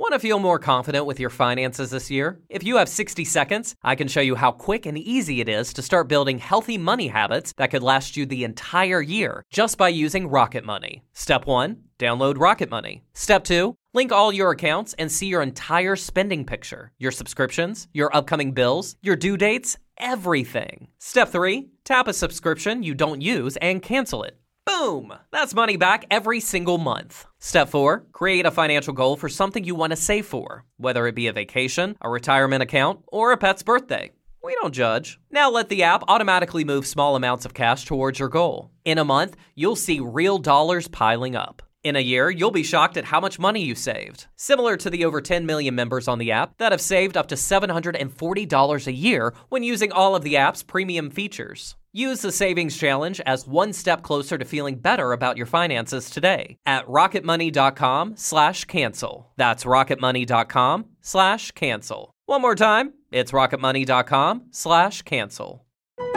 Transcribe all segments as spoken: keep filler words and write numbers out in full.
Want to feel more confident with your finances this year? If you have sixty seconds, I can show you how quick and easy it is to start building healthy money habits that could last you the entire year just by using Rocket Money. Step one, download Rocket Money. Step two, link all your accounts and see your entire spending picture, your subscriptions, your upcoming bills, your due dates, everything. Step three, tap a subscription you don't use and cancel it. Boom! That's money back every single month. Step four, create a financial goal for something you want to save for, whether it be a vacation, a retirement account, or a pet's birthday. We don't judge. Now let the app automatically move small amounts of cash towards your goal. In a month, you'll see real dollars piling up. In a year, you'll be shocked at how much money you saved. Similar to the over ten million members on the app that have saved up to seven hundred forty dollars a year when using all of the app's premium features. Use the Savings Challenge as one step closer to feeling better about your finances today at rocketmoney.com slash cancel. That's rocketmoney.com slash cancel. One more time, it's rocketmoney.com slash cancel.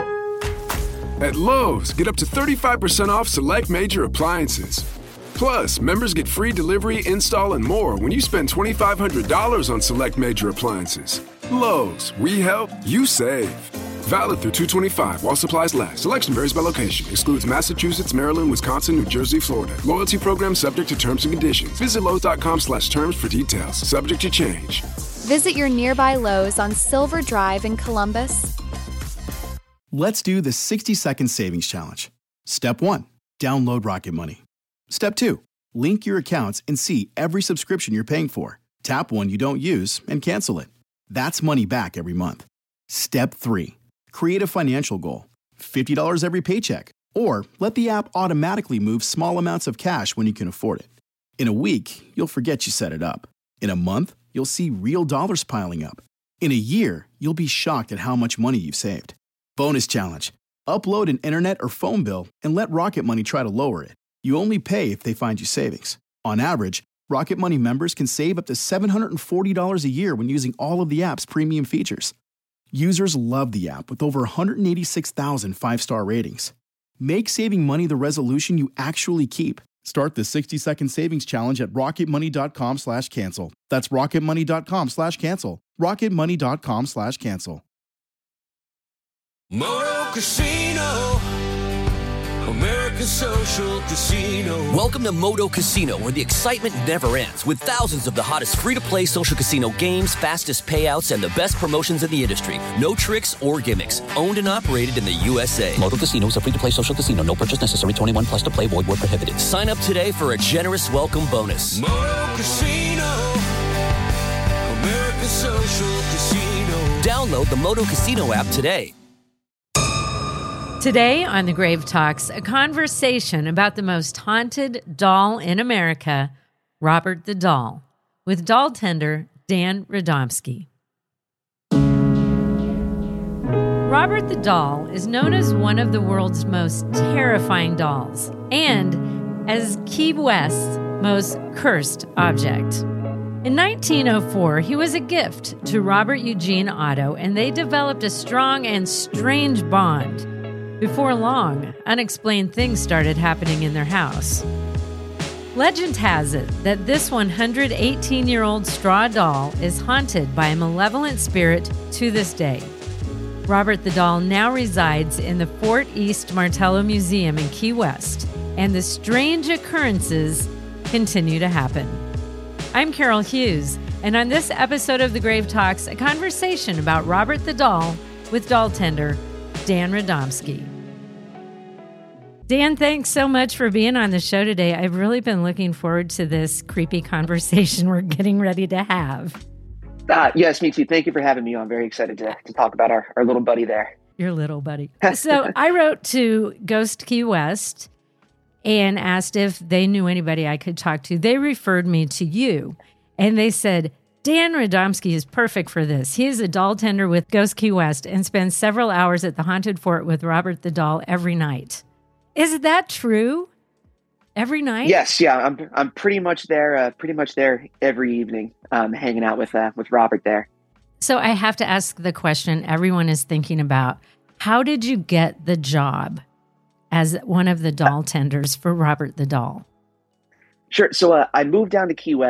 At Lowe's, get up to thirty-five percent off select major appliances. Plus, members get free delivery, install, and more when you spend twenty-five hundred dollars on select major appliances. Lowe's, we help, you save. Valid through two twenty-five while supplies last. Selection varies by location. Excludes Massachusetts, Maryland, Wisconsin, New Jersey, Florida. Loyalty program subject to terms and conditions. Visit Lowe's.com slash terms for details. Subject to change. Visit your nearby Lowe's on Silver Drive in Columbus. Let's do the sixty second savings challenge. Step one, download Rocket Money. Step two, link your accounts and see every subscription you're paying for. Tap one you don't use and cancel it. That's money back every month. Step three, create a financial goal, fifty dollars every paycheck, or let the app automatically move small amounts of cash when you can afford it. In a week, you'll forget you set it up. In a month, you'll see real dollars piling up. In a year, you'll be shocked at how much money you've saved. Bonus challenge, upload an internet or phone bill and let Rocket Money try to lower it. You only pay if they find you savings. On average, Rocket Money members can save up to seven hundred forty dollars a year when using all of the app's premium features. Users love the app with over one hundred eighty-six thousand five-star ratings. Make saving money the resolution you actually keep. Start the sixty second savings challenge at rocketmoney.com slash cancel. That's rocketmoney.com slash cancel. rocketmoney.com slash cancel. Moto Casino, American Social Casino. Welcome to Moto Casino, where the excitement never ends, with thousands of the hottest free-to-play social casino games, fastest payouts, and the best promotions in the industry. No tricks or gimmicks. Owned and operated in the U S A. Moto Casino is a free-to-play social casino. No purchase necessary. twenty-one plus to play. Void where prohibited. Sign up today for a generous welcome bonus. Moto Casino, American Social Casino. Download the Moto Casino app today. Today on The Grave Talks, a conversation about the most haunted doll in America, Robert the Doll, with doll tender Dan Radomski. Robert the Doll is known as one of the world's most terrifying dolls and as Key West's most cursed object. In nineteen oh four, he was a gift to Robert Eugene Otto, and they developed a strong and strange bond. Before long, unexplained things started happening in their house. Legend has it that this one hundred eighteen-year-old straw doll is haunted by a malevolent spirit to this day. Robert the Doll now resides in the Fort East Martello Museum in Key West, and the strange occurrences continue to happen. I'm Carol Hughes, and on this episode of The Grave Talks, a conversation about Robert the Doll with doll tender Dan Radomski. Dan, thanks so much for being on the show today. I've really been looking forward to this creepy conversation we're getting ready to have. Uh, yes, me too. Thank you for having me on. I'm very excited to, to talk about our, our little buddy there. Your little buddy. So I wrote to Ghost Key West and asked if they knew anybody I could talk to. They referred me to you, and they said, Dan Radomski is perfect for this. He is a doll tender with Ghost Key West and spends several hours at the Haunted Fort with Robert the Doll every night. Is that true? Every night? Yes, yeah. I'm I'm pretty much there, uh, pretty much there every evening, um, hanging out with uh, with Robert there. So I have to ask the question everyone is thinking about. How did you get the job as one of the doll tenders for Robert the Doll? Sure. So uh, I moved down to Key West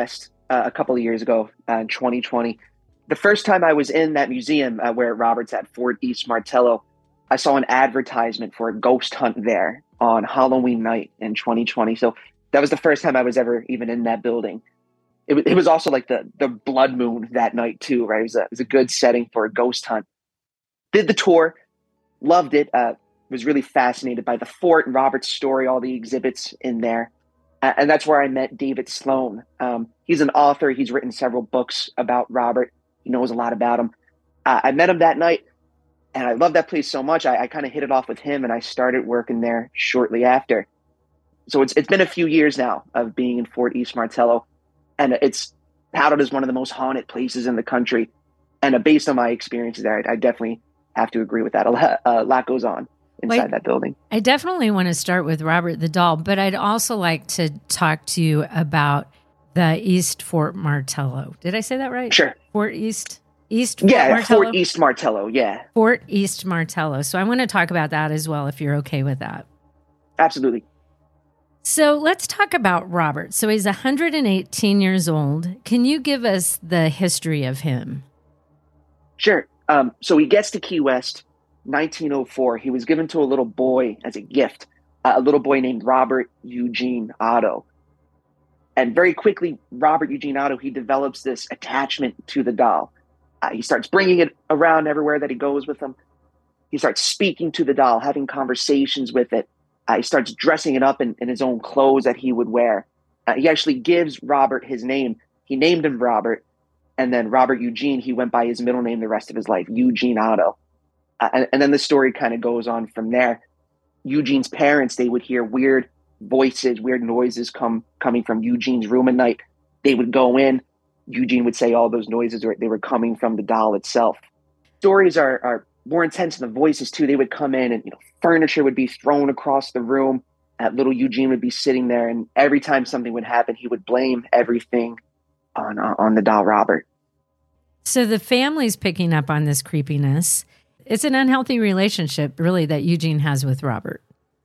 uh, a couple of years ago uh, in twenty twenty. The first time I was in that museum uh, where Robert's at, Fort East Martello, I saw an advertisement for a ghost hunt there on Halloween night in twenty twenty. So that was the first time I was ever even in that building. It, w- it was also like the the blood moon that night too, right? It was a, it was a good setting for a ghost hunt. Did the tour, loved it. Uh, was really fascinated by the fort and Robert's story, all the exhibits in there. Uh, and that's where I met David Sloan. Um, he's an author. He's written several books about Robert. He knows a lot about him. Uh, I met him that night, and I loved that place so much. I, I kind of hit it off with him, and I started working there shortly after. So it's it's been a few years now of being in Fort East Martello, and it's touted as one of the most haunted places in the country. And uh, based on my experiences there, I, I definitely have to agree with that. A lot, a lot goes on inside Like, that building. I definitely want to start with Robert the Doll, but I'd also like to talk to you about the East Fort Martello. Did I say that right? Sure. Fort East? East Fort Yeah, Martello? Fort East Martello, yeah. Fort East Martello. So I want to talk about that as well, if you're okay with that. Absolutely. So let's talk about Robert. So he's one hundred eighteen years old. Can you give us the history of him? Sure. Um, so he gets to Key West, nineteen oh four. He was given to a little boy as a gift, uh, a little boy named Robert Eugene Otto. And very quickly, Robert Eugene Otto, he develops this attachment to the doll. Uh, he starts bringing it around everywhere that he goes with him. He starts speaking to the doll, having conversations with it. Uh, he starts dressing it up in, in his own clothes that he would wear. Uh, he actually gives Robert his name. He named him Robert. And then Robert Eugene, he went by his middle name the rest of his life, Eugene Otto. Uh, and, and then the story kind of goes on from there. Eugene's parents, they would hear weird voices, weird noises come coming from Eugene's room at night. They would go in. Eugene would say all those noises were, they were coming from the doll itself. Stories are, are more intense than the voices too. They would come in and, you know, furniture would be thrown across the room. Uh, little Eugene would be sitting there, and every time something would happen, he would blame everything on uh, on the doll Robert. So the family's picking up on this creepiness. It's an unhealthy relationship, really, that Eugene has with Robert.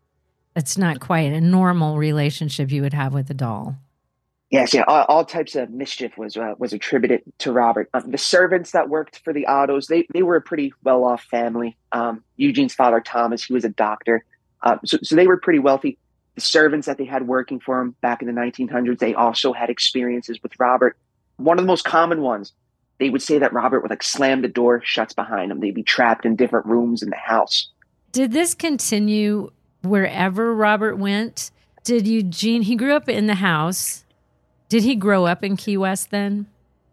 It's not quite a normal relationship you would have with a doll. Yes, yeah, all, all types of mischief was uh, was attributed to Robert. Um, the servants that worked for the Ottos, they they were a pretty well-off family. Um, Eugene's father, Thomas, he was a doctor. Uh, so, so they were pretty wealthy. The servants that they had working for him back in the nineteen hundreds, they also had experiences with Robert. One of the most common ones, they would say that Robert would like slam the door, shuts behind him. They'd be trapped in different rooms in the house. Did this continue wherever Robert went? Did Eugene, he grew up in the house. Did he grow up in Key West then?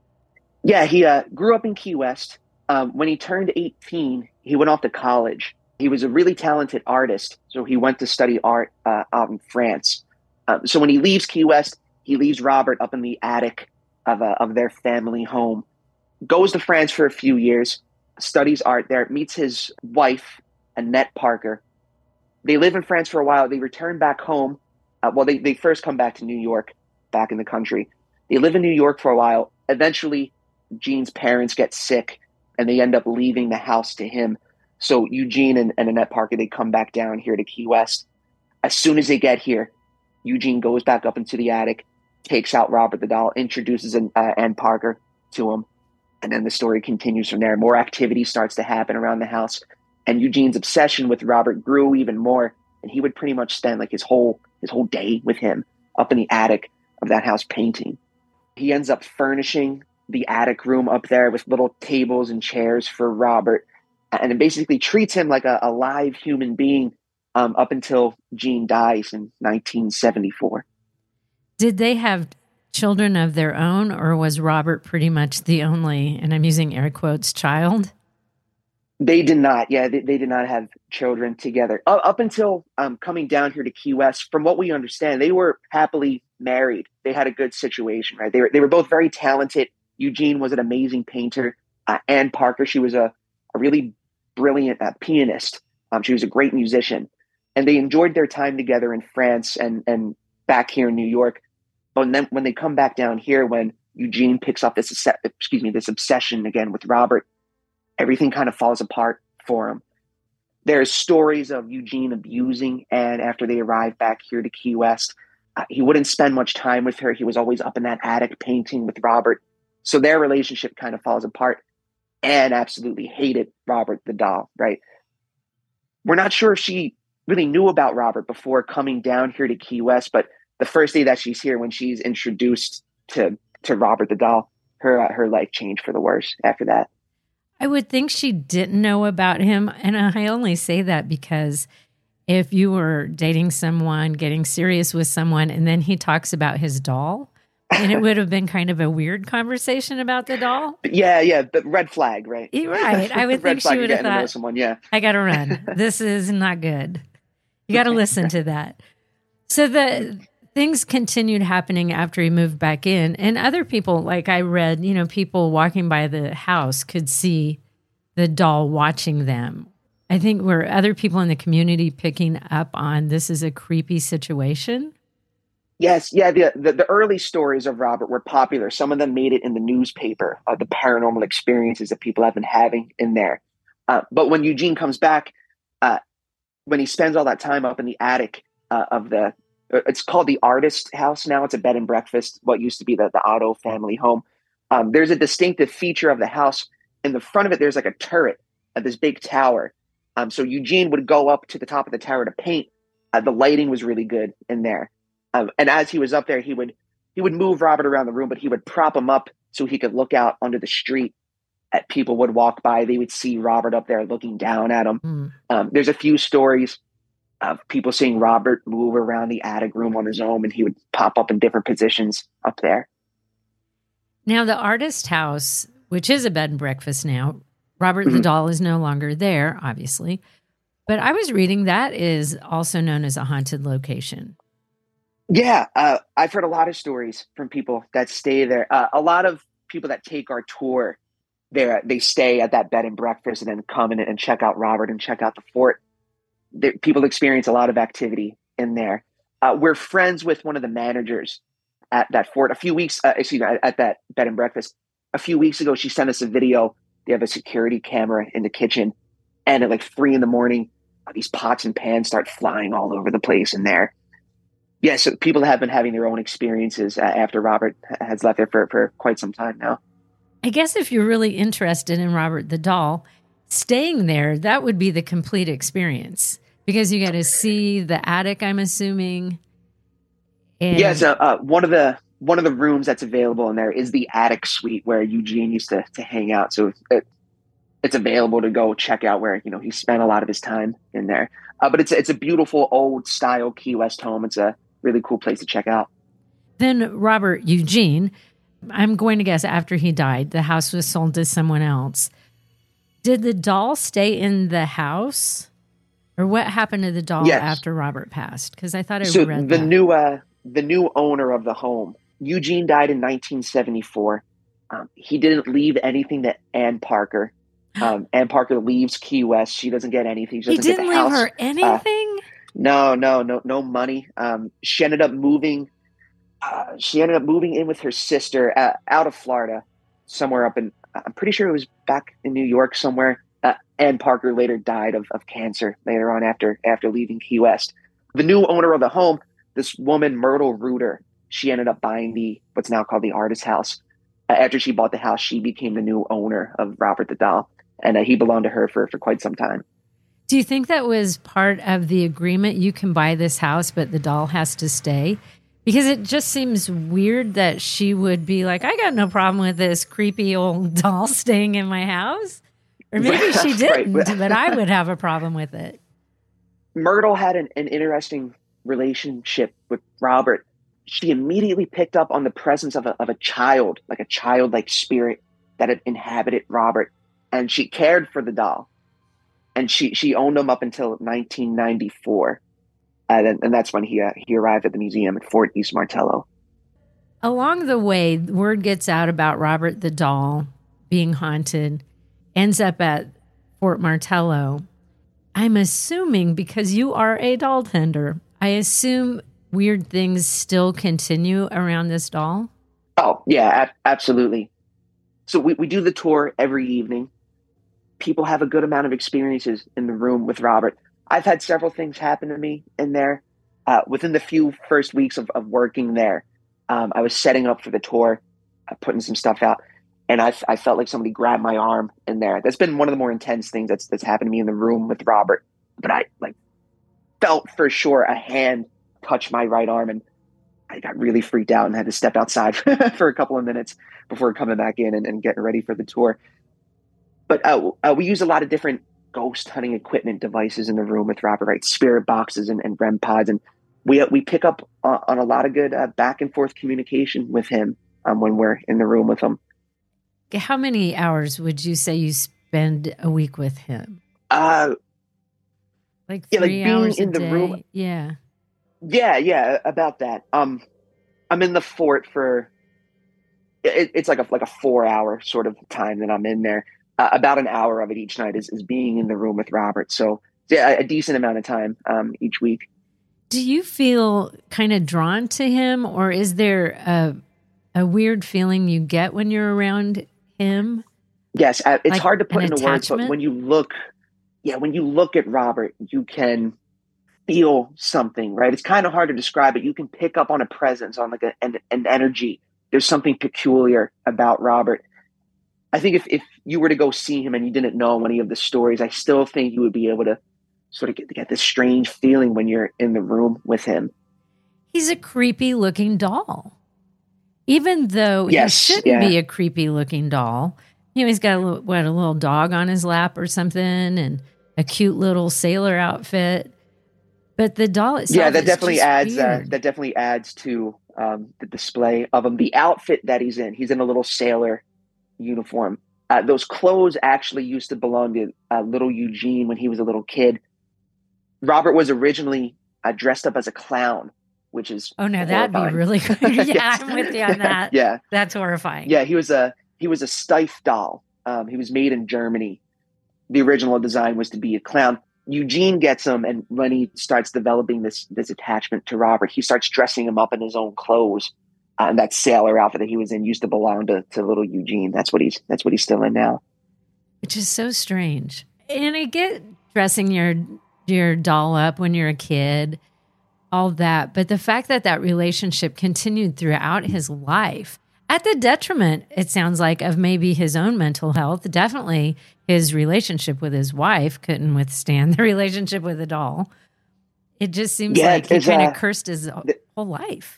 Yeah, he uh, grew up in Key West. Um, when he turned eighteen, he went off to college. He was a really talented artist, so he went to study art uh, out in France. Uh, so when he leaves Key West, he leaves Robert up in the attic of, uh, of their family home, goes to France for a few years, studies art there, meets his wife, Annette Parker. They live in France for a while. They return back home. Uh, well, they, they first come back to New York, back in the country. They live in New York for a while. Eventually, Gene's parents get sick, and they end up leaving the house to him. So Eugene and, and Annette Parker, they come back down here to Key West. As soon as they get here, Eugene goes back up into the attic, takes out Robert the doll, introduces uh, Ann Parker to him, and then the story continues from there. More activity starts to happen around the house, and Eugene's obsession with Robert grew even more, and he would pretty much spend like his whole his whole day with him up in the attic of that house painting. He ends up furnishing the attic room up there with little tables and chairs for Robert, and it basically treats him like a, a live human being um, up until Gene dies in nineteen seventy-four. Did they have children of their own, or was Robert pretty much the only, and I'm using air quotes, child? They did not. Yeah, they, they did not have children together. Uh, up until um, coming down here to Key West, from what we understand, they were happily married. They had a good situation, right? They were, they were both very talented. Eugene was an amazing painter. Uh, Ann Parker, she was a, a really brilliant uh, pianist. Um, she was a great musician. And they enjoyed their time together in France and, and back here in New York. But then when they come back down here, when Eugene picks up this, excuse me, this obsession again with Robert, everything kind of falls apart for him. There's stories of Eugene abusing Anne after they arrive back here to Key West. Uh, he wouldn't spend much time with her. He was always up in that attic painting with Robert. So their relationship kind of falls apart. Anne absolutely hated Robert the doll, right? We're not sure if she really knew about Robert before coming down here to Key West, but the first day that she's here, when she's introduced to, to Robert the doll, her, uh, her life changed for the worse after that. I would think she didn't know about him. And I only say that because if you were dating someone, getting serious with someone, and then he talks about his doll, and it would have been kind of a weird conversation about the doll. Yeah, yeah, but red flag, right? Right. I would think she would have thought, someone, yeah. I got to run. This is not good. You got to listen to that. So the things continued happening after he moved back in. And other people, like I read, you know, people walking by the house could see the doll watching them. I think were other people in the community picking up on this is a creepy situation? Yes, yeah. The, the the early stories of Robert were popular. Some of them made it in the newspaper, uh, the paranormal experiences that people have been having in there. Uh, but when Eugene comes back, uh, when he spends all that time up in the attic uh, of the, it's called the Artist House now. It's a bed and breakfast, what used to be the, the Otto family home. Um, there's a distinctive feature of the house. In the front of it, there's like a turret at this big tower. Um, so Eugene would go up to the top of the tower to paint. Uh, the lighting was really good in there. Um, and as he was up there, he would he would move Robert around the room, but he would prop him up so he could look out onto the street. At people would walk by, they would see Robert up there looking down at him. Mm. Um, there's a few stories of people seeing Robert move around the attic room on his own, and he would pop up in different positions up there. Now, the Artist House, which is a bed and breakfast now, Robert Mm-hmm. the doll is no longer there, obviously. But I was reading that is also known as a haunted location. Yeah, uh, I've heard a lot of stories from people that stay there. Uh, a lot of people that take our tour, there they stay at that bed and breakfast and then come in and check out Robert and check out the fort. There, people experience a lot of activity in there. Uh, we're friends with one of the managers at that fort. A few weeks, uh, excuse me, at that bed and breakfast. A few weeks ago, she sent us a video. They have a security camera in the kitchen, and at like three in the morning, uh, these pots and pans start flying all over the place in there. Yeah, so people have been having their own experiences uh, after Robert has left there for, for quite some time now. I guess if you're really interested in Robert the doll, staying there, that would be the complete experience because you got to see the attic, I'm assuming. And yeah, so uh, one of the one of the rooms that's available in there is the attic suite where Eugene used to, to hang out. So it, it's available to go check out where, you know, he spent a lot of his time in there. Uh, but it's, it's a beautiful old style Key West home. It's a really cool place to check out. Then Robert Eugene, I'm going to guess after he died, the house was sold to someone else. Did the doll stay in the house? Or what happened to the doll yes. after Robert passed? Because I thought I so read the that. new uh, the new owner of the home, Eugene, died in nineteen seventy-four. Um, he didn't leave anything to Ann Parker. Um, Ann Parker leaves Key West. She doesn't get anything. She he doesn't didn't get the leave house. her anything? Uh, no, no, no, no money. Um, she ended up moving. Uh, she ended up moving in with her sister uh, out of Florida, somewhere up in. I'm pretty sure it was back in New York somewhere. Uh, Ann Parker later died of, of cancer later on after after leaving Key West. The new owner of the home, this woman Myrtle Reuter, she ended up buying the what's now called the Artist House. Uh, after she bought the house, she became the new owner of Robert the doll, and uh, he belonged to her for for quite some time. Do you think that was part of the agreement? You can buy this house, but the doll has to stay? Because it just seems weird that she would be like, I got no problem with this creepy old doll staying in my house. Or maybe she didn't, right. But I would have a problem with it. Myrtle had an, an interesting relationship with Robert. She immediately picked up on the presence of a, of a child, like a childlike spirit that had inhabited Robert. And she cared for the doll. And she, she owned him up until nineteen ninety-four. And, then, and that's when he, uh, he arrived at the museum at Fort East Martello. Along the way, word gets out about Robert the doll being haunted, ends up at Fort Martello. I'm assuming, because you are a doll tender, I assume weird things still continue around this doll? Oh, yeah, a- absolutely. So we, we do the tour every evening. People have a good amount of experiences in the room with Robert. I've had several things happen to me in there. uh, within the few first weeks of, of working there, um, I was setting up for the tour, uh, putting some stuff out, and I, I felt like somebody grabbed my arm in there. That's been one of the more intense things that's that's happened to me in the room with Robert. But I like felt for sure a hand touch my right arm, and I got really freaked out and had to step outside for a couple of minutes before coming back in and, and getting ready for the tour. But uh, uh, we use a lot of different ghost hunting equipment devices in the room with Robert, right? Spirit boxes and, and R E M pods. And we, we pick up on, on a lot of good uh, back and forth communication with him um, when we're in the room with him. How many hours would you say you spend a week with him? Uh, like yeah, like three being hours in a the day? room. Yeah. Yeah, yeah, about that. Um, I'm in the fort for, it, it's like a like a four hour sort of time that I'm in there. Uh, about an hour of it each night is, is being in the room with Robert. So yeah, a decent amount of time um, each week. Do you feel kind of drawn to him, or is there a, a weird feeling you get when you're around him? Yes, uh, it's Like hard to put an into words, but attachment? when you look, yeah, when you look at Robert, you can feel something, right? It's kind of hard to describe it. You can pick up on a presence, on like a, an, an energy. There's something peculiar about Robert. I think if, if you were to go see him and you didn't know any of the stories, I still think you would be able to sort of get, get this strange feeling when you're in the room with him. He's a creepy looking doll. Even though Yes, he shouldn't yeah. be a creepy looking doll. You know, he's got a little, what, a little dog on his lap or something, and a cute little sailor outfit. But the doll itself, Yeah, that is definitely just adds uh, weird. that definitely adds to um, the display of him. The outfit that he's in, he's in a little sailor uniform. Uh, those clothes actually used to belong to uh, little Eugene when he was a little kid. Robert was originally uh, dressed up as a clown, which is Oh no, that'd be horrifying. really good. Yeah, Yes. I'm with you on that. Yeah, That's horrifying. yeah. He was a he was a Steiff doll. Um, he was made in Germany. The original design was to be a clown. Eugene gets him, and when he starts developing this this attachment to Robert, he starts dressing him up in his own clothes. Uh, and that sailor outfit that he was in used to belong to, to little Eugene. That's what he's that's what he's still in now. Which is so strange. And I get dressing your your doll up when you're a kid, all that. But the fact that that relationship continued throughout his life, at the detriment, it sounds like, of maybe his own mental health. Definitely his relationship with his wife couldn't withstand the relationship with the doll. It just seems Yeah, like he it's, kind uh, of cursed his the- whole life.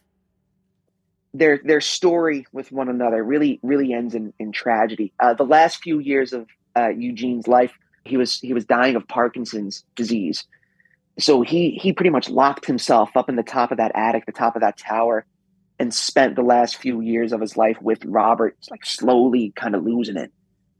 Their their story with one another really really ends in, in tragedy. Uh, the last few years of uh, Eugene's life, he was he was dying of Parkinson's disease. So he he pretty much locked himself up in the top of that attic, the top of that tower, and spent the last few years of his life with Robert, like slowly kind of losing it.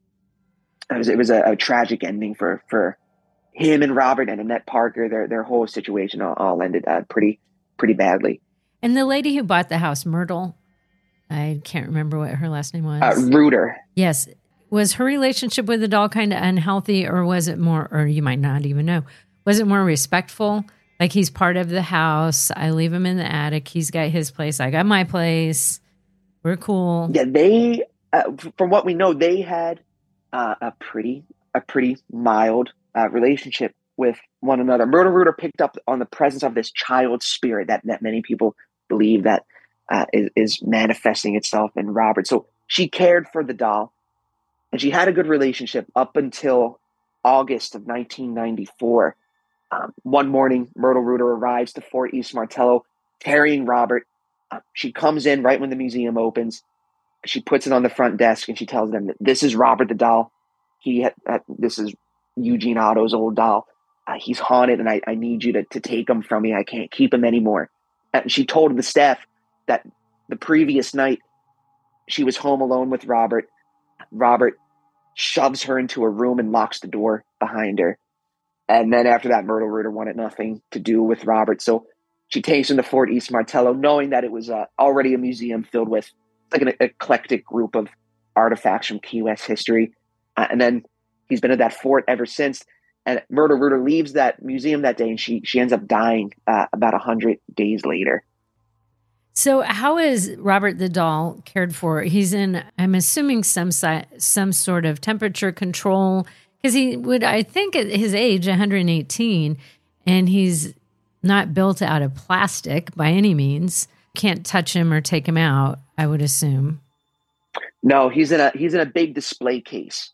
It was it was a, a tragic ending for for him and Robert and Annette Parker. Their their whole situation all, all ended uh, pretty pretty badly. And the lady who bought the house, Myrtle, I can't remember what her last name was. Uh, Reuter. Yes. Was her relationship with the doll kind of unhealthy, or was it more, or you might not even know, was it more respectful? Like, he's part of the house. I leave him in the attic. He's got his place. I got my place. We're cool. Yeah, they, uh, from what we know, they had uh, a pretty, a pretty mild uh, relationship with one another. Myrtle Reuter picked up on the presence of this child spirit that, that many people believe that uh, is, is manifesting itself in Robert. So she cared for the doll, and she had a good relationship up until August of nineteen ninety-four. Um, one morning, Myrtle Reuter arrives to Fort East Martello carrying Robert. Uh, she comes in right when the museum opens. She puts it on the front desk, and she tells them that this is Robert the doll. He had, uh, this is Eugene Otto's old doll. Uh, he's haunted, and I, I need you to, to take him from me. I can't keep him anymore. And she told the staff that the previous night she was home alone with Robert. Robert shoves her into a room and locks the door behind her. And then after that, Myrtle Reuter wanted nothing to do with Robert. So she takes him to Fort East Martello, knowing that it was uh, already a museum filled with like an eclectic group of artifacts from Key West history. Uh, and then he's been at that fort ever since. And Myrtle Reuter leaves that museum that day, and she she ends up dying uh, about one hundred days later. So how is Robert the doll cared for? He's in, I'm assuming, some si- some sort of temperature control, because he would, I think at his age, one hundred eighteen, and he's not built out of plastic by any means. Can't touch him or take him out, I would assume. No, he's in a he's in a big display case.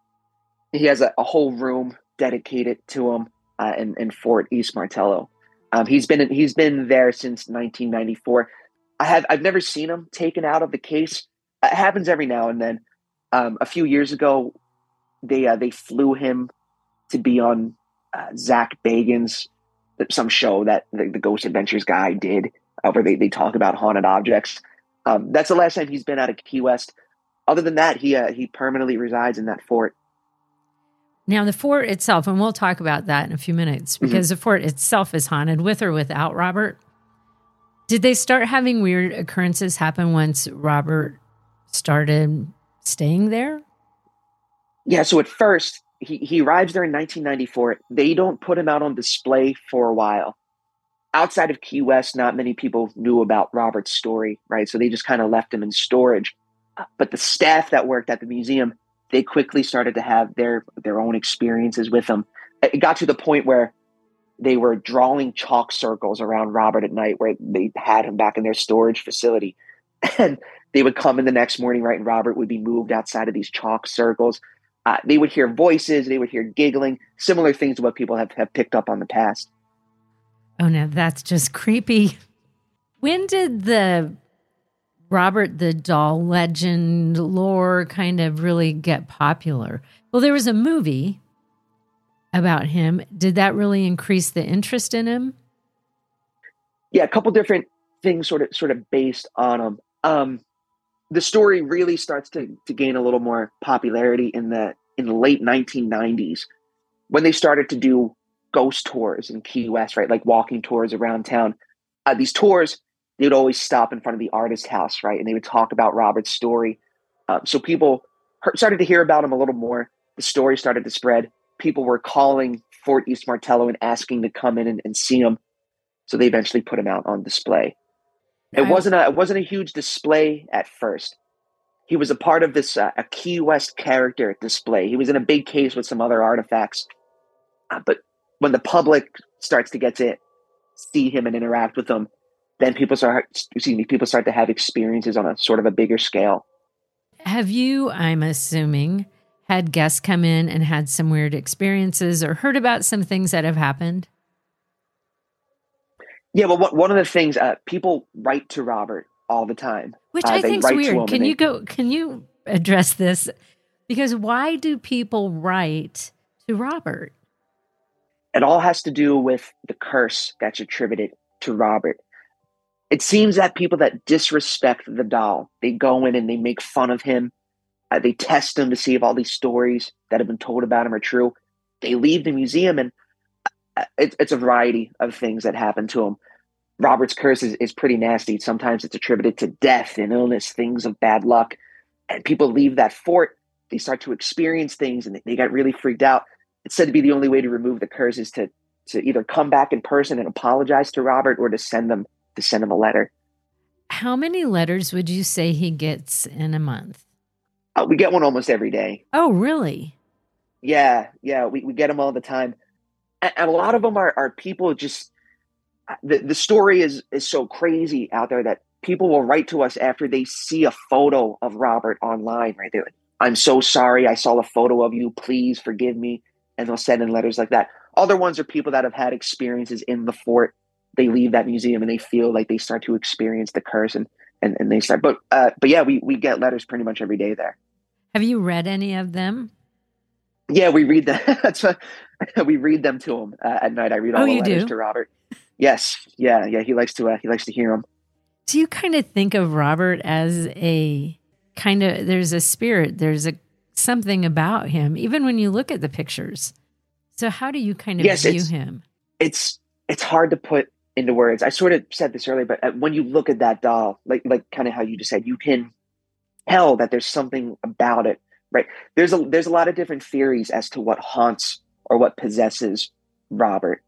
He has a, a whole room dedicated to him uh, in, in Fort East Martello. Um, he's been he's been there since nineteen ninety-four. I have I've never seen him taken out of the case. It happens every now and then. Um, a few years ago, they uh, they flew him to be on uh, Zach Bagans' some show that the, the Ghost Adventures guy did, uh, where they, they talk about haunted objects. Um, that's the last time he's been out of Key West. Other than that, he uh, he permanently resides in that fort. Now, the fort itself, and we'll talk about that in a few minutes, because mm-hmm. the fort itself is haunted, with or without Robert. Did they start having weird occurrences happen once Robert started staying there? Yeah, so at first, he, he arrives there in nineteen ninety-four. They don't put him out on display for a while. Outside of Key West, not many people knew about Robert's story, right? So they just kind of left him in storage. But the staff that worked at the museum, they quickly started to have their, their own experiences with him. It got to the point where they were drawing chalk circles around Robert at night, where they had him back in their storage facility. And they would come in the next morning, right, and Robert would be moved outside of these chalk circles. Uh, they would hear voices, they would hear giggling, similar things to what people have, have picked up on the past. Oh, no, that's just creepy. When did the Robert the Doll legend lore kind of really get popular? Well, there was a movie about him. Did that really increase the interest in him? Yeah, a couple different things sort of sort of based on him. Um, the story really starts to, to gain a little more popularity in the in the late nineteen nineties, when they started to do ghost tours in Key West, right? Like walking tours around town. Uh, these tours, they would always stop in front of the artist house, right? And they would talk about Robert's story. Um, so people heard, started to hear about him a little more. The story started to spread. People were calling Fort East Martello and asking to come in and, and see him. So they eventually put him out on display. It wasn't a it wasn't a huge display at first. He was a part of this uh, a Key West character display. He was in a big case with some other artifacts. Uh, but when the public starts to get to see him and interact with him, then people start excuse me, people start to have experiences on a sort of a bigger scale. Have you, I'm assuming, had guests come in and had some weird experiences or heard about some things that have happened? Yeah, well, what, one of the things, uh, people write to Robert all the time. Which uh, I think is weird. Can you they, go? Can you address this? Because why do people write to Robert? It all has to do with the curse that's attributed to Robert. It seems that people that disrespect the doll, they go in and they make fun of him. Uh, they test him to see if all these stories that have been told about him are true. They leave the museum, and it, it's a variety of things that happen to him. Robert's curse is, is pretty nasty. Sometimes it's attributed to death and illness, things of bad luck. And people leave that fort. They start to experience things, and they, they get really freaked out. It's said to be the only way to remove the curse is to to either come back in person and apologize to Robert, or to send them to send him a letter. How many letters would you say he gets in a month? Uh, we get one almost every day. Oh, really? Yeah, yeah, we, we get them all the time. And, and a lot of them are, are people just, the, the story is, is so crazy out there that people will write to us after they see a photo of Robert online, right? They're like, I'm so sorry, I saw a photo of you, please forgive me. And they'll send in letters like that. Other ones are people that have had experiences in the fort. They leave that museum and they feel like they start to experience the curse, and, and, and they start. But uh, but yeah, we, we get letters pretty much every day there. Have you read any of them? Yeah, we read them. That's what, we read them to him uh, at night. I read all oh, the you letters do? to Robert. Yes, yeah, yeah. He likes to uh, he likes to hear them. Do you kind of think of Robert as a kind of? There's a spirit. There's a something about him, even when you look at the pictures. So how do you kind of yes, view it's, him? It's it's hard to put into words. I sort of said this earlier, but when you look at that doll, like like kind of how you just said, you can tell that there's something about it, right? There's a there's a lot of different theories as to what haunts or what possesses Robert.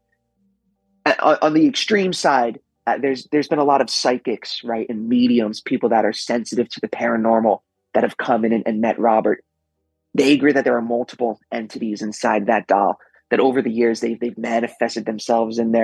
On, on the extreme side, uh, there's there's been a lot of psychics, right, and mediums, people that are sensitive to the paranormal that have come in and, and met Robert. They agree that there are multiple entities inside that doll, that over the years they've they've manifested themselves in there.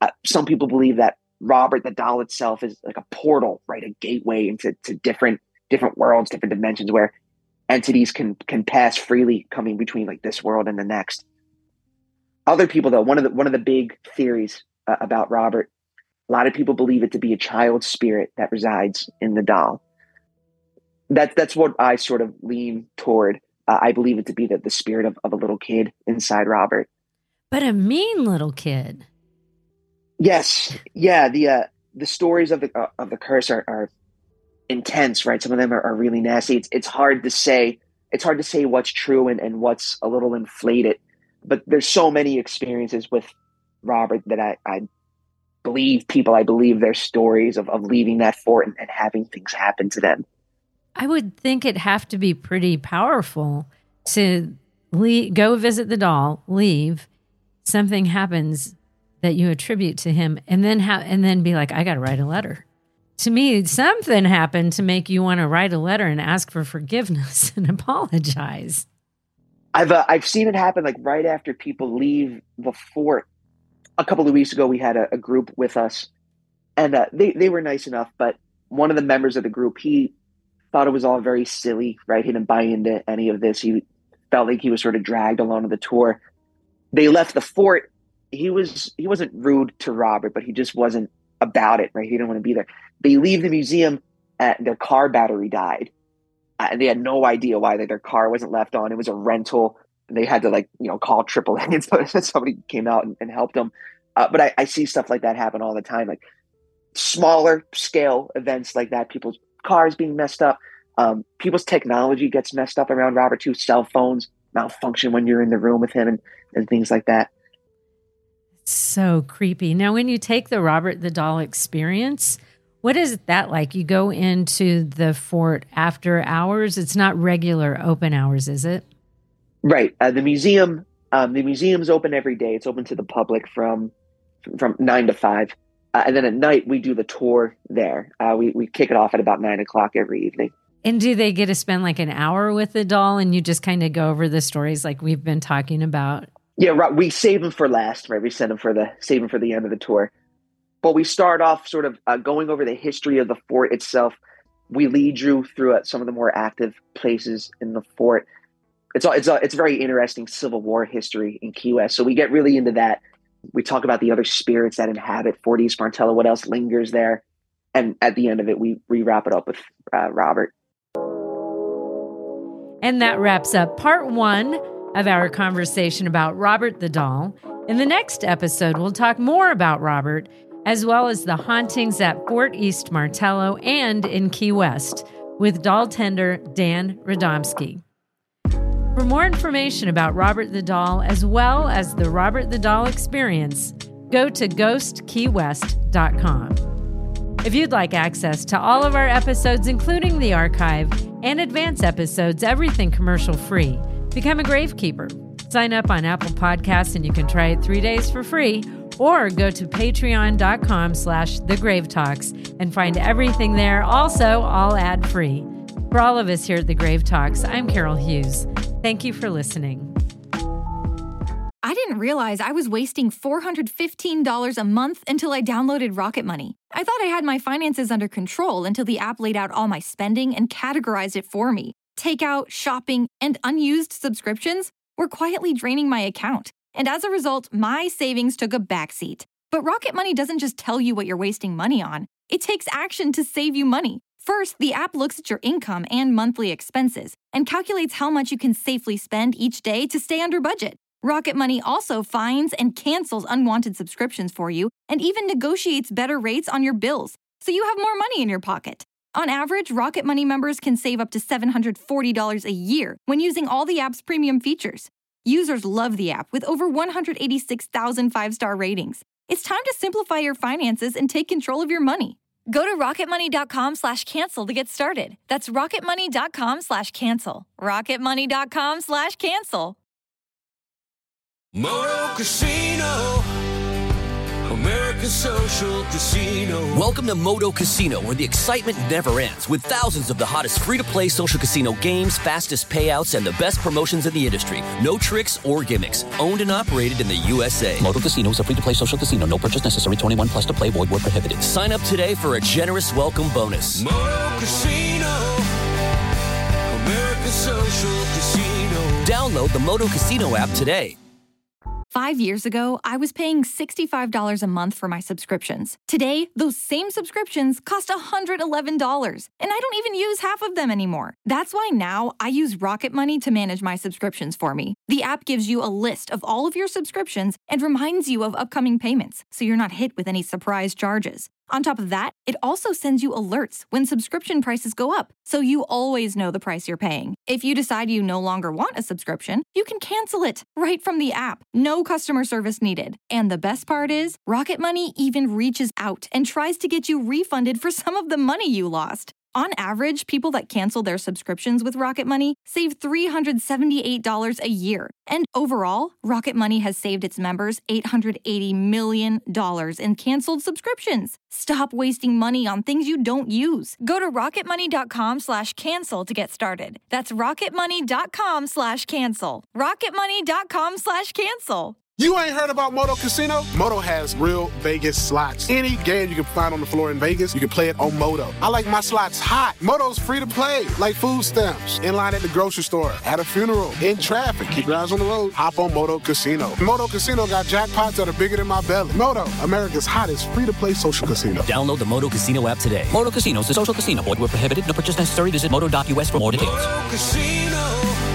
Uh, some people believe that Robert the doll itself is like a portal, right? A gateway into to different different worlds, different dimensions where entities can can pass freely, coming between like this world and the next. Other people, though, one of the one of the big theories uh, about Robert, a lot of people believe it to be a child spirit that resides in the doll. That that's what I sort of lean toward. Uh, I believe it to be the, the spirit of, of a little kid inside Robert. But a mean little kid. Yes, yeah. The uh, the stories of the uh, of the curse are, are intense, right? Some of them are, are really nasty. It's it's hard to say. It's hard to say what's true and, and what's a little inflated. But there's so many experiences with Robert that I, I believe people. I believe their stories of, of leaving that fort and, and having things happen to them. I would think it'd have to be pretty powerful to leave, go visit the doll, leave, something happens that you attribute to him, and then ha- and then be like, I got to write a letter. To me, something happened to make you want to write a letter and ask for forgiveness and apologize. I've uh, I've seen it happen like right after people leave the fort. A couple of weeks ago, we had a, a group with us, and uh, they they were nice enough. But one of the members of the group, he thought it was all very silly, right? He didn't buy into any of this. He felt like he was sort of dragged along on the tour. They left the fort. He was he wasn't rude to Robert, but he just wasn't about it, right? He didn't want to be there. They leave the museum, and their car battery died. Uh, and they had no idea why their car wasn't left on. It was a rental. And they had to like, you know, call triple A and so somebody came out and, and helped them. Uh, but I, I see stuff like that happen all the time, like smaller scale events like that, people's cars being messed up. Um, people's technology gets messed up around Robert too. Cell phones malfunction when you're in the room with him and, and things like that. So creepy. Now, when you take the Robert the Doll experience, what is that like? You go into the fort after hours. It's not regular open hours, is it? Right. Uh, the museum, um, the museum's open every day. It's open to the public from from nine to five, uh, and then at night we do the tour there. Uh, we we kick it off at about nine o'clock every evening. And do they get to spend like an hour with the doll, and you just kind of go over the stories like we've been talking about? Yeah, right. We save them for last, right? We send them for the save them for the end of the tour. But we start off sort of uh, going over the history of the fort itself. We lead you through uh, some of the more active places in the fort. It's all, it's a, it's very interesting Civil War history in Key West. So we get really into that. We talk about the other spirits that inhabit Fort East Martello, what else lingers there. And at the end of it, we, we wrap it up with uh, Robert. And that wraps up part one of our conversation about Robert the Doll. In the next episode, we'll talk more about Robert, as well as the hauntings at Fort East Martello and in Key West, with doll tender Dan Radomski. For more information about Robert the Doll, as well as the Robert the Doll experience, go to ghost key west dot com. If you'd like access to all of our episodes, including the archive and advance episodes, everything commercial free, become a Gravekeeper. Sign up on Apple Podcasts and you can try it three days for free, or go to patreon.com slash the Grave Talks and find everything there, also all ad-free. For all of us here at the Grave Talks, I'm Carol Hughes. Thank you for listening. I didn't realize I was wasting four hundred fifteen dollars a month until I downloaded Rocket Money. I thought I had my finances under control until the app laid out all my spending and categorized it for me. Takeout, shopping, and unused subscriptions were quietly draining my account. And as a result, my savings took a backseat. But Rocket Money doesn't just tell you what you're wasting money on. It takes action to save you money. First, the app looks at your income and monthly expenses and calculates how much you can safely spend each day to stay under budget. Rocket Money also finds and cancels unwanted subscriptions for you and even negotiates better rates on your bills, so you have more money in your pocket. On average, Rocket Money members can save up to seven hundred forty dollars a year when using all the app's premium features. Users love the app with over one hundred eighty-six thousand five-star ratings. It's time to simplify your finances and take control of your money. Go to rocketmoney.com slash cancel to get started. That's rocketmoney.com slash cancel. rocketmoney.com slash cancel. Moto Casino, America American Social Casino. Welcome to Moto Casino, where the excitement never ends, with thousands of the hottest free-to-play social casino games, fastest payouts, and the best promotions in the industry. No tricks or gimmicks. Owned and operated in the U S A. Moto Casino is a free-to-play social casino. No purchase necessary. twenty-one plus to play. Void where prohibited. Sign up today for a generous welcome bonus. Moto Casino. American Social Casino. Download the Moto Casino app today. Five years ago, I was paying sixty-five dollars a month for my subscriptions. Today, those same subscriptions cost one hundred eleven dollars, and I don't even use half of them anymore. That's why now I use Rocket Money to manage my subscriptions for me. The app gives you a list of all of your subscriptions and reminds you of upcoming payments, so you're not hit with any surprise charges. On top of that, it also sends you alerts when subscription prices go up, so you always know the price you're paying. If you decide you no longer want a subscription, you can cancel it right from the app. No customer service needed. And the best part is, Rocket Money even reaches out and tries to get you refunded for some of the money you lost. On average, people that cancel their subscriptions with Rocket Money save three hundred seventy-eight dollars a year. And overall, Rocket Money has saved its members eight hundred eighty million dollars in canceled subscriptions. Stop wasting money on things you don't use. Go to rocketmoney.com slash cancel to get started. That's rocketmoney.com slash cancel. rocketmoney.com slash cancel. You ain't heard about Moto Casino? Moto has real Vegas slots. Any game you can find on the floor in Vegas, you can play it on Moto. I like my slots hot. Moto's free to play, like food stamps. In line at the grocery store, at a funeral, in traffic. Keep your eyes on the road. Hop on Moto Casino. Moto Casino got jackpots that are bigger than my belly. Moto, America's hottest free-to-play social casino. Download the Moto Casino app today. Moto Casino is a social casino. Void where prohibited. No purchase necessary. Visit moto dot U S for more details. Moto Casino.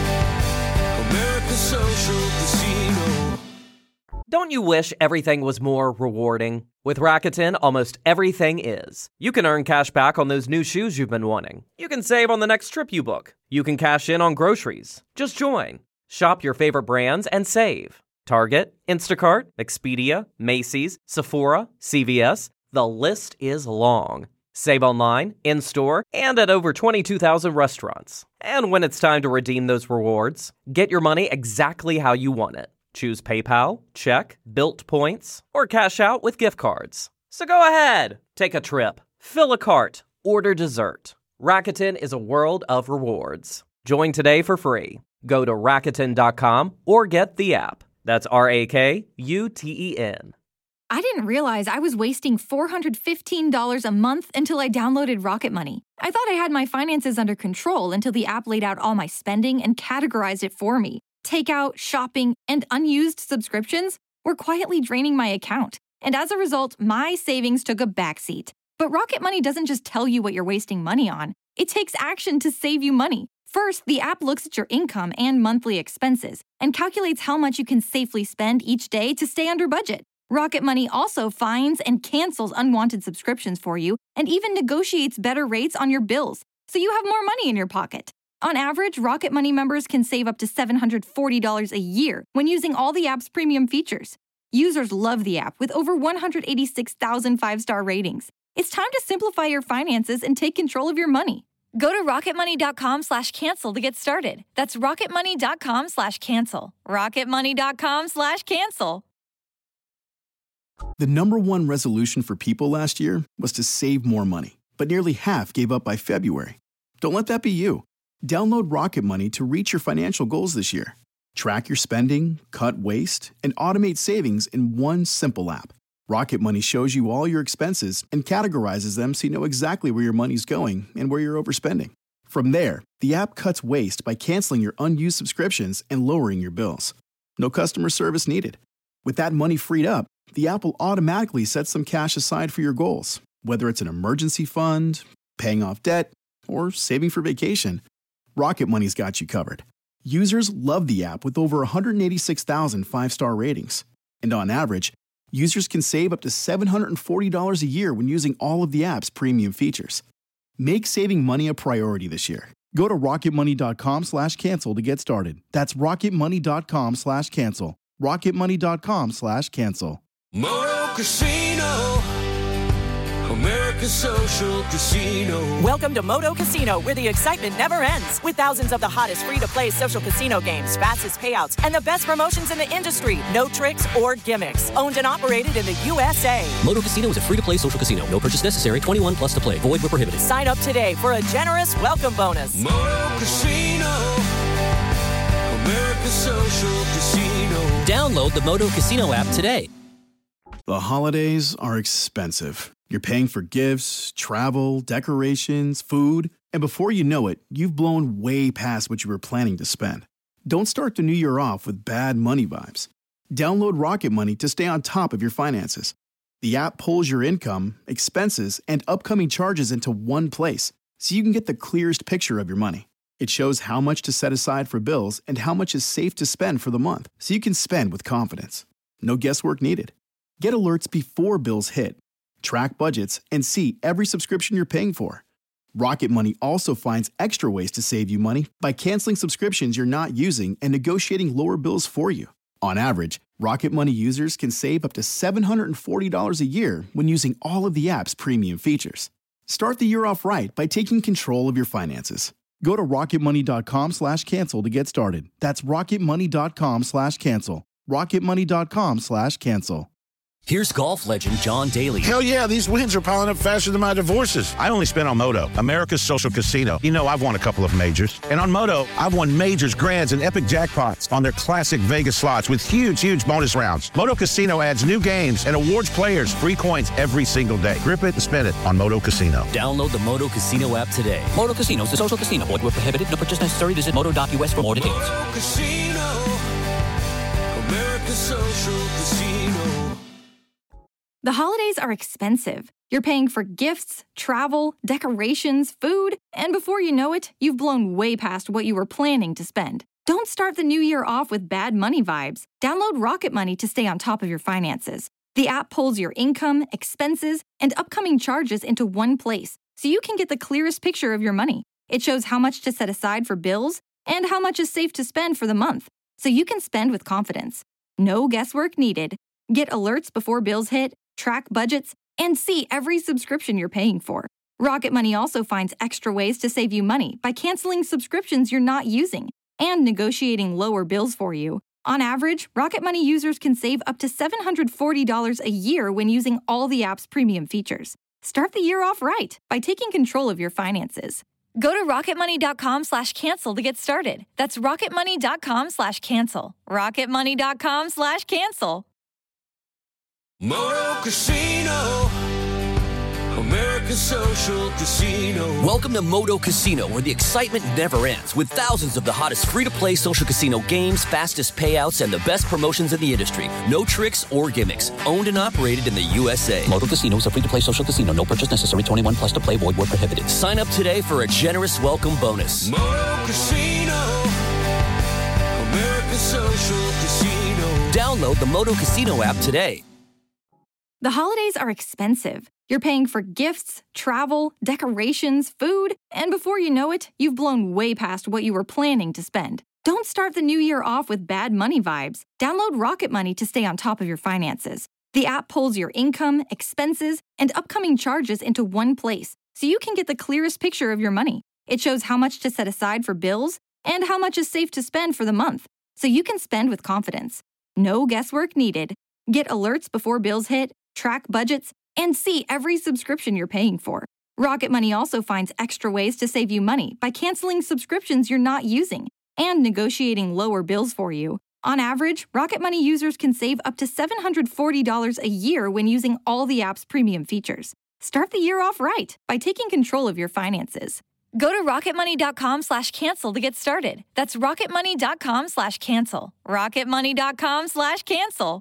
American Social Casino. Don't you wish everything was more rewarding? With Rakuten, almost everything is. You can earn cash back on those new shoes you've been wanting. You can save on the next trip you book. You can cash in on groceries. Just join. Shop your favorite brands and save. Target, Instacart, Expedia, Macy's, Sephora, C V S. The list is long. Save online, in-store, and at over twenty-two thousand restaurants. And when it's time to redeem those rewards, get your money exactly how you want it. Choose PayPal, check, Bilt points, or cash out with gift cards. So go ahead, take a trip, fill a cart, order dessert. Rakuten is a world of rewards. Join today for free. Go to Rakuten dot com or get the app. That's R A K U T E N. I didn't realize I was wasting four hundred fifteen dollars a month until I downloaded Rocket Money. I thought I had my finances under control until the app laid out all my spending and categorized it for me. Takeout, shopping, and unused subscriptions were quietly draining my account. And as a result, my savings took a backseat. But Rocket Money doesn't just tell you what you're wasting money on. It takes action to save you money. First, the app looks at your income and monthly expenses and calculates how much you can safely spend each day to stay under budget. Rocket Money also finds and cancels unwanted subscriptions for you and even negotiates better rates on your bills, so you have more money in your pocket. On average, Rocket Money members can save up to seven hundred forty dollars a year when using all the app's premium features. Users love the app with over one hundred eighty-six thousand five-star ratings. It's time to simplify your finances and take control of your money. Go to rocketmoney.com slash cancel to get started. That's rocketmoney.com slash cancel. rocketmoney.com slash cancel. The number one resolution for people last year was to save more money, but nearly half gave up by February. Don't let that be you. Download Rocket Money to reach your financial goals this year. Track your spending, cut waste, and automate savings in one simple app. Rocket Money shows you all your expenses and categorizes them so you know exactly where your money's going and where you're overspending. From there, the app cuts waste by canceling your unused subscriptions and lowering your bills. No customer service needed. With that money freed up, the app will automatically set some cash aside for your goals, whether it's an emergency fund, paying off debt, or saving for vacation. Rocket Money's got you covered. Users love the app with over one hundred eighty-six thousand five-star ratings. And on average, users can save up to seven hundred forty dollars a year when using all of the app's premium features. Make saving money a priority this year. Go to rocketmoney.com slash cancel to get started. That's rocketmoney.com slash cancel. rocketmoney.com slash cancel. Moto Casino. American America's Social Casino. Welcome to Moto Casino, where the excitement never ends. With thousands of the hottest free-to-play social casino games, fastest payouts, and the best promotions in the industry. No tricks or gimmicks. Owned and operated in the U S A. Moto Casino is a free-to-play social casino. No purchase necessary. twenty-one plus to play. Void where prohibited. Sign up today for a generous welcome bonus. Moto Casino. America's Social Casino. Download the Moto Casino app today. The holidays are expensive. You're paying for gifts, travel, decorations, food, and before you know it, you've blown way past what you were planning to spend. Don't start the new year off with bad money vibes. Download Rocket Money to stay on top of your finances. The app pulls your income, expenses, and upcoming charges into one place, so you can get the clearest picture of your money. It shows how much to set aside for bills and how much is safe to spend for the month, so you can spend with confidence. No guesswork needed. Get alerts before bills hit, track budgets, and see every subscription you're paying for. Rocket Money also finds extra ways to save you money by canceling subscriptions you're not using and negotiating lower bills for you. On average, Rocket Money users can save up to seven hundred forty dollars a year when using all of the app's premium features. Start the year off right by taking control of your finances. Go to rocketmoney.com slash cancel to get started. That's rocketmoney.com slash cancel. rocketmoney.com slash cancel. Here's golf legend John Daly. Hell yeah, these wins are piling up faster than my divorces. I only spent on Moto, America's Social Casino. You know, I've won a couple of majors. And on Moto, I've won majors, grands, and epic jackpots on their classic Vegas slots with huge, huge bonus rounds. Moto Casino adds new games and awards players free coins every single day. Grip it and spend it on Moto Casino. Download the Moto Casino app today. Moto Casino is a social casino. Void where prohibited. No purchase necessary. Visit moto dot U S for more details. Moto Casino. America's Social Casino. The holidays are expensive. You're paying for gifts, travel, decorations, food, and before you know it, you've blown way past what you were planning to spend. Don't start the new year off with bad money vibes. Download Rocket Money to stay on top of your finances. The app pulls your income, expenses, and upcoming charges into one place, so you can get the clearest picture of your money. It shows how much to set aside for bills and how much is safe to spend for the month, so you can spend with confidence. No guesswork needed. Get alerts before bills hit, track budgets, and see every subscription you're paying for. Rocket Money also finds extra ways to save you money by canceling subscriptions you're not using and negotiating lower bills for you. On average, Rocket Money users can save up to seven hundred forty dollars a year when using all the app's premium features. Start the year off right by taking control of your finances. Go to rocketmoney.com slash cancel to get started. That's rocketmoney.com slash cancel. rocketmoney.com slash cancel. Moto Casino. America's Social Casino. Welcome to Moto Casino, where the excitement never ends. With thousands of the hottest free-to-play social casino games, fastest payouts, and the best promotions in the industry. No tricks or gimmicks. Owned and operated in the U S A. Moto Casino is a free-to-play social casino. No purchase necessary. twenty-one plus to play. Void where prohibited. Sign up today for a generous welcome bonus. Moto Casino. America's Social Casino. Download the Moto Casino app today. The holidays are expensive. You're paying for gifts, travel, decorations, food, and before you know it, you've blown way past what you were planning to spend. Don't start the new year off with bad money vibes. Download Rocket Money to stay on top of your finances. The app pulls your income, expenses, and upcoming charges into one place, so you can get the clearest picture of your money. It shows how much to set aside for bills and how much is safe to spend for the month, so you can spend with confidence. No guesswork needed. Get alerts before bills hit, track budgets, and see every subscription you're paying for. Rocket Money also finds extra ways to save you money by canceling subscriptions you're not using and negotiating lower bills for you. On average, Rocket Money users can save up to seven hundred forty dollars a year when using all the app's premium features. Start the year off right by taking control of your finances. Go to rocketmoney.com slash cancel to get started. That's rocketmoney.com slash cancel. rocketmoney.com slash cancel.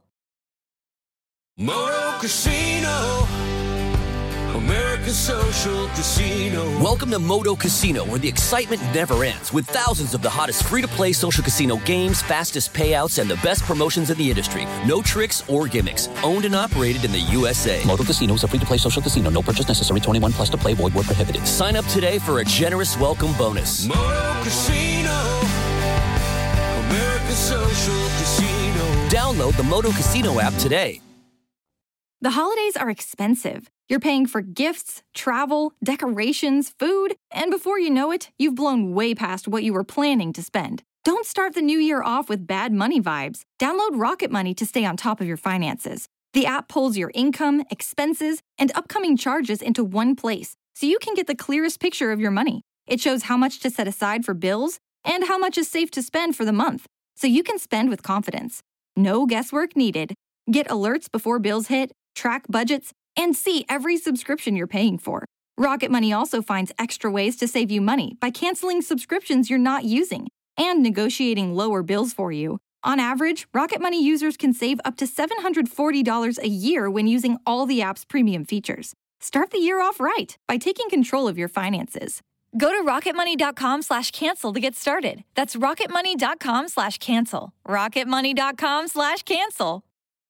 Moto Casino. America's Social Casino. Welcome to Moto Casino, where the excitement never ends. With thousands of the hottest free-to-play social casino games, fastest payouts, and the best promotions in the industry. No tricks or gimmicks. Owned and operated in the U S A. Moto Casino is a free-to-play social casino. No purchase necessary. twenty-one plus to play. Void where prohibited. Sign up today for a generous welcome bonus. Moto Casino. America's Social Casino. Download the Moto Casino app today. The holidays are expensive. You're paying for gifts, travel, decorations, food, and before you know it, you've blown way past what you were planning to spend. Don't start the new year off with bad money vibes. Download Rocket Money to stay on top of your finances. The app pulls your income, expenses, and upcoming charges into one place, so you can get the clearest picture of your money. It shows how much to set aside for bills and how much is safe to spend for the month, so you can spend with confidence. No guesswork needed. Get alerts before bills hit, track budgets, and see every subscription you're paying for. Rocket Money also finds extra ways to save you money by canceling subscriptions you're not using and negotiating lower bills for you. On average, Rocket Money users can save up to seven hundred forty dollars a year when using all the app's premium features. Start the year off right by taking control of your finances. Go to rocketmoney.com slash cancel to get started. That's rocketmoney.com slash cancel. rocketmoney.com slash cancel.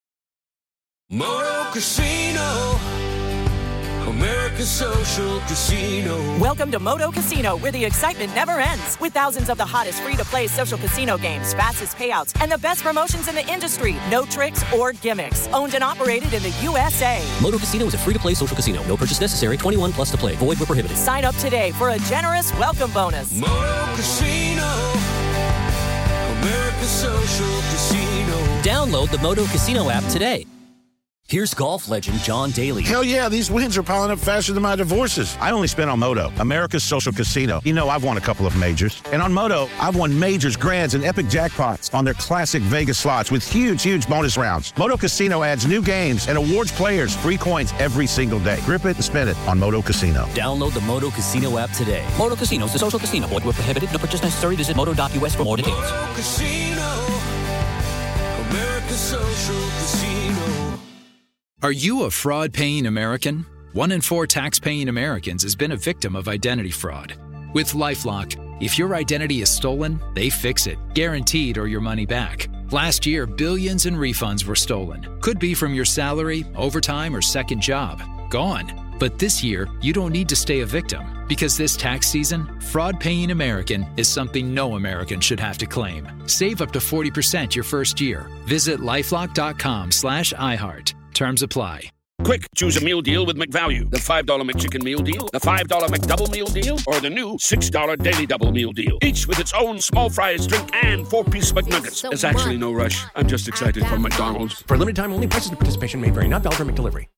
Moto Casino, America's social casino. Welcome to Moto Casino, where the excitement never ends. With thousands of the hottest free-to-play social casino games, fastest payouts, and the best promotions in the industry. No tricks or gimmicks. Owned and operated in the U S A. Moto Casino is a free-to-play social casino. No purchase necessary. twenty-one plus to play. Void where prohibited. Sign up today for a generous welcome bonus. Moto Casino, America's social casino. Download the Moto Casino app today. Here's golf legend John Daly. Hell yeah, these wins are piling up faster than my divorces. I only spent on Moto, America's social casino. You know, I've won a couple of majors. And on Moto, I've won majors, grands, and epic jackpots on their classic Vegas slots with huge, huge bonus rounds. Moto Casino adds new games and awards players free coins every single day. Grip it and spin it on Moto Casino. Download the Moto Casino app today. Moto Casino is a social casino. Void where prohibited. No purchase necessary. Visit moto dot u s for more details. Moto Casino, America's social casino. Are you a fraud-paying American? One in four tax-paying Americans has been a victim of identity fraud. With LifeLock, if your identity is stolen, they fix it, guaranteed or your money back. Last year, billions in refunds were stolen. Could be from your salary, overtime, or second job. Gone. But this year, you don't need to stay a victim, because this tax season, fraud-paying American is something no American should have to claim. Save up to forty percent your first year. Visit lifelock.com slash iHeart. Terms apply. Quick, choose a meal deal with McValue. The five dollar McChicken Meal Deal, the five dollar McDouble Meal Deal, or the new six dollar Daily Double Meal Deal. Each with its own small fries, drink, and four-piece McNuggets. There's actually no rush. I'm just excited for McDonald's. For a limited time only, prices and participation may vary. Not valid for McDelivery.